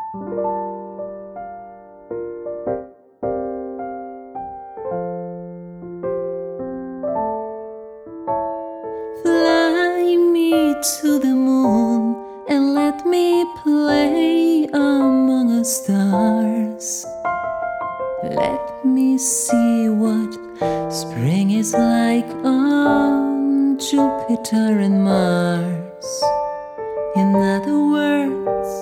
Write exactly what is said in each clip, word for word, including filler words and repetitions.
Fly me to the moon and let me play among the stars. Let me see what spring is like on Jupiter and Mars. In other words,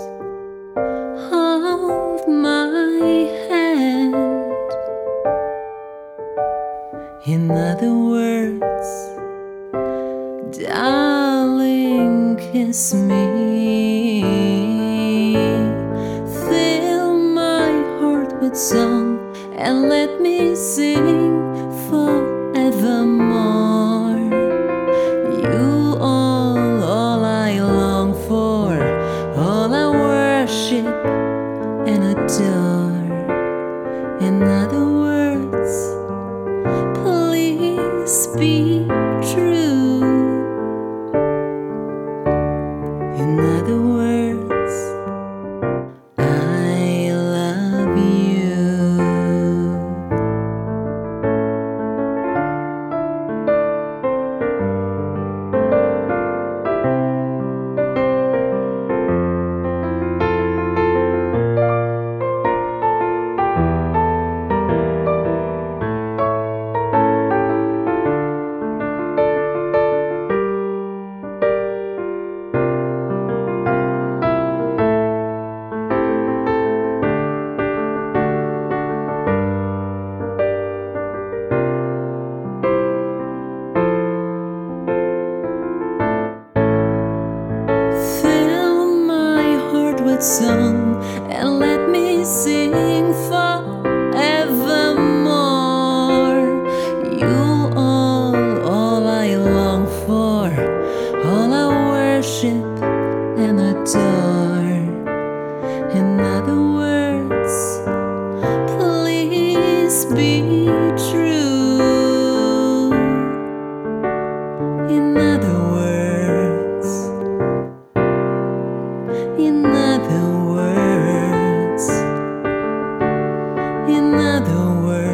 hold my hand. In other words, darling, kiss me. Fill my heart with song and let me sing forevermore. You all, all I long for, all I worship and adore. In other words, please be true. In other words, I love you. Song and let me sing forevermore. You all, all I long for, all I worship and adore. In other words, please be true. In other words, in other words, in other words.